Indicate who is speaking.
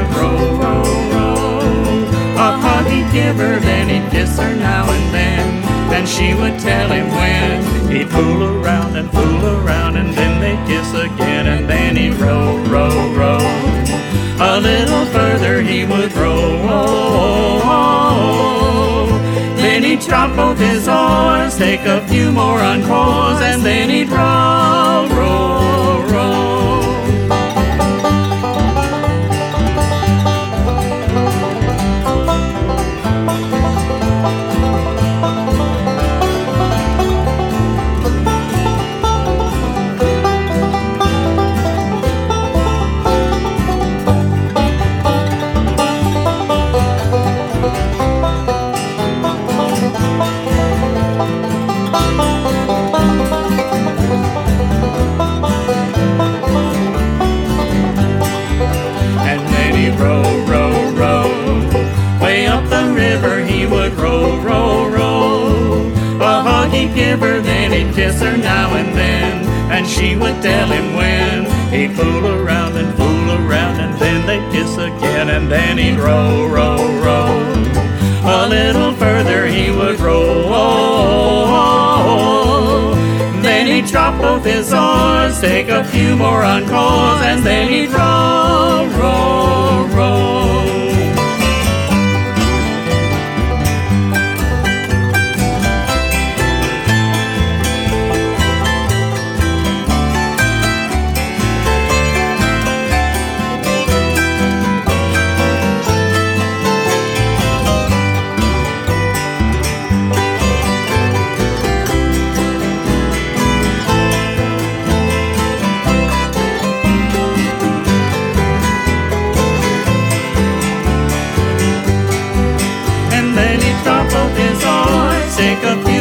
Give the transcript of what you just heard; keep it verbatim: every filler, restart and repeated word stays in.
Speaker 1: would row, row, row. A hug he'd give her, then he'd kiss her now and then. And she would tell him when. He'd fool around and fool around, and then they'd kiss again. And then he'd row, row, row. A little further he would row, oh, oh, oh. Then he'd drop both his oars, take a few more encores, and then he'd row, row, row. Row, row, row. Way up the river he would row, row, row. A hug he'd give her, then he'd kiss her now and then. And she would tell him when. He'd fool around and fool around, and then they'd kiss again. And then he'd row, row, row. A little further he would row, oh, oh, oh. Then he'd drop both his oars, take a few more encores, and then he'd row, row, row. Then he'd drop both his oars, take a few